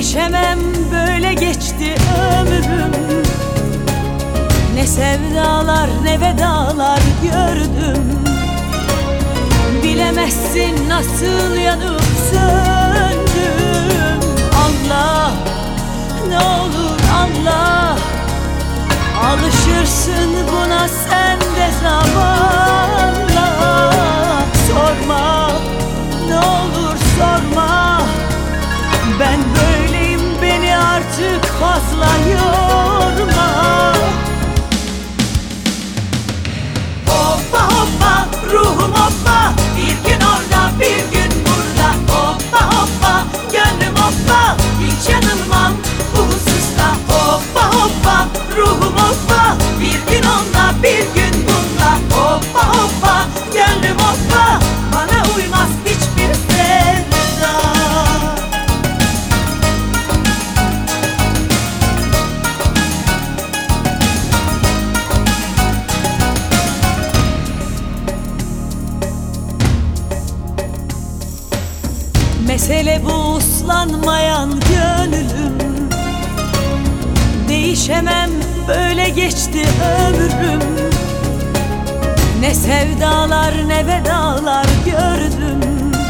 Değişemem, böyle geçti ömrüm. Ne sevdalar ne vedalar gördüm. Bilemezsin nasıl yanıp söndüm. Anla, ne olur anla. Alışırsın buna sen de zamanla. Sorma, ne olur sorma. Ben böyleyim, beni artık fazla yorma. Hoppa hoppa ruhum hoppa, bir gün orada bir gün burada. Hoppa hoppa gönlüm hoppa, hiç yanılmam bu hususta. Hoppa hoppa ruhum hoppa, bir gün onda bir gün bunda. Hoppa hoppa gönlüm hoppa, bana uymaz hiçbir sevda. Mesele bu uslanmayan gönlüm. Değişemem, böyle geçti ömrüm. Ne sevdalar ne vedalar gördüm.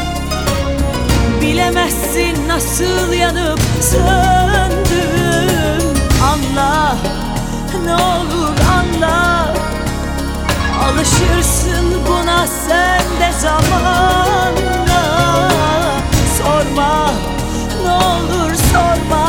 Bilemezsin nasıl yanıp söndüm. Anla, ne olur anla. Alışırsın buna sen de zamanla. Sorma, ne olur sorma.